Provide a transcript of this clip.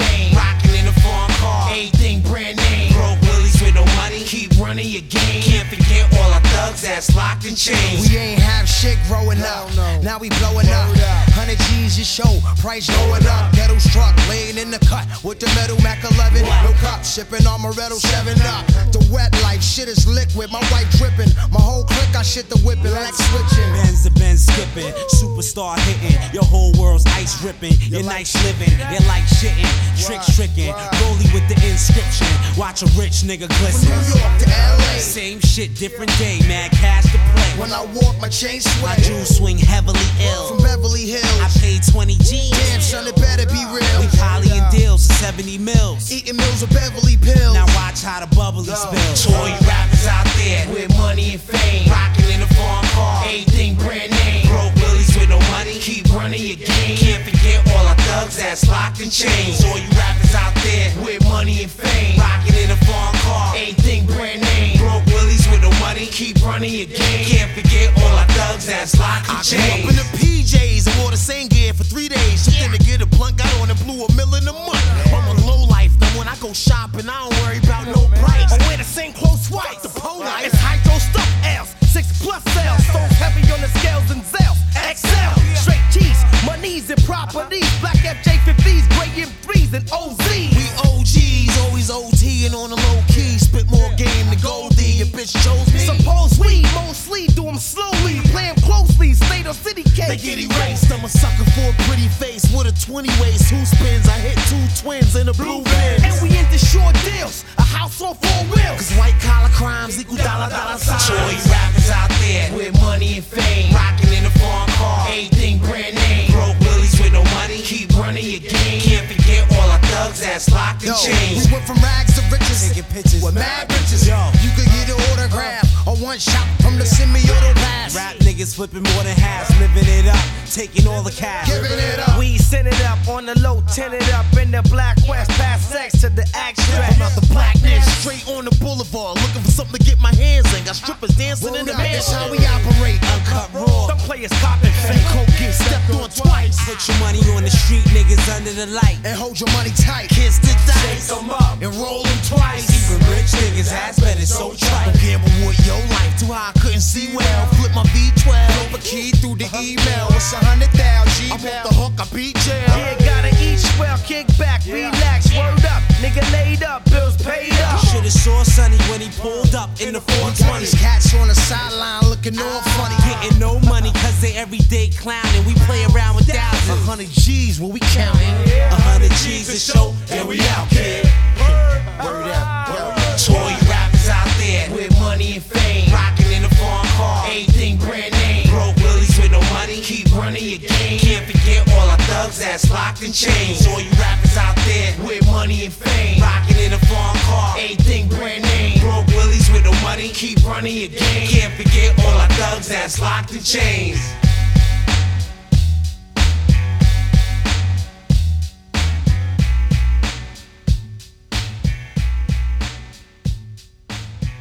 fame, rocking in a foreign car, everything brand name. Broke willies with no money, keep running your game. Can't forget all our thugs that's locked in chains. We ain't have shit growing up, now we blowing up. 100 G's your show, price going up. Ghetto truck laying in the cut with the metal Mac 11. No cup, sipping Amaretto 7 Up. The wet life, shit is liquid, my wife dripping. My whole clique, I shit the whipping like switching. Benz to Benz skipping, superstar hitting. Your whole world's ice ripping. Your nights living, your life shitting. Tricks tricking, rollie with the inscription. Watch a rich nigga glisten. From New York to LA, Same shit, different day, mad cash to play. when I walk, my chain My sway. jewels swing heavily ill. From Beverly Hills, I paid 20 G's. damn son, it better be real. We polying deals for 70 mils. Eating meals with Beverly pills. Now watch how the bubbly spill. To all you rappers out there with money and fame, rocking in a foreign car, everything brand name. Broke willies with no money, keep running your game. Can't forget all our thugs that's locked in chains. All you rappers out there with money and fame, rocking in a foreign car, everything brand name. Broke willies with no money, keep running your game. Can't forget all our thugs that's locked in I grew up in chains. the PJs and wore the same gear for 3 days. Just then to get a blunt, got on and blew $1 million a month. I'm a low life, now when I go shopping, I don't worry about no price. I wear the same clothes twice, the polo. It's hydro stuff L's, 6+ sales, so heavy on the scales and Zels. XL, straight cheese, my knees and properties, black FJ50s, gray M3s and OZ. We OGs, always OT and on the low key, spit more game than Goldie. Your bitch chose me. Suppose we mostly do them slowly, play 'em closely, state or city case. They get erased. I'm a sucker for a pretty face with a 20 waist. Who spins? I hit 2 twins in a blue van. And we into short deals, a house on 4 wheels. Cause white collar crimes equal dollar signs. To all you rappers out there with money and fame, rocking in a foreign car, everything brand name. Broke willies with no money, keep running your game. Can't forget all our thugs that's locked in chains. We went from rags to riches, Taking pictures, with mad bitches. Yo. You could get an autograph or one shot from the semi-auto pass. Rap niggas flipping more than halves, living it up, taking all the cash. Giving it up. We send it up on the low, tinted up in the black west, past sex to the action. I'm out the blackness, straight on the boulevard, looking for something to get my hands in. Got strippers dancing in the That's how mansion. we operate. Uncut raw. Some players copping And fake. coke get stepped on twice. Put your money on the street, niggas under the light. And hold your money tight. Kiss the dice. Shake 'em up. And roll them twice. Even rich niggas ass bet it's so trite. Don't gamble with your life. Too high, I couldn't see well. Flip my V12. Over key through the email. It's 100,000 G. I'm off the hook, I beat jail. Yeah, gotta eat well, kick back, relax, word up. Nigga laid up, bills paid up. Shoulda saw Sonny when he pulled up in the 420. These cats on the sideline looking all funny. Getting no money cause they everyday clowning. We play around with thousands. 100 G's, what we counting? 100 G's to show, and we out, kid. Word up. To all you rappers out there with money and fame, rocking in a foreign car, everything brand name. Broke willies with no money, keep running your game. Can't forget all our thugs that's locked in chains. All you rappers out there with money and fame, rocking in a foreign car, everything brand name. Broke willies with no money, keep running your game. Can't forget all our thugs that's locked in chains.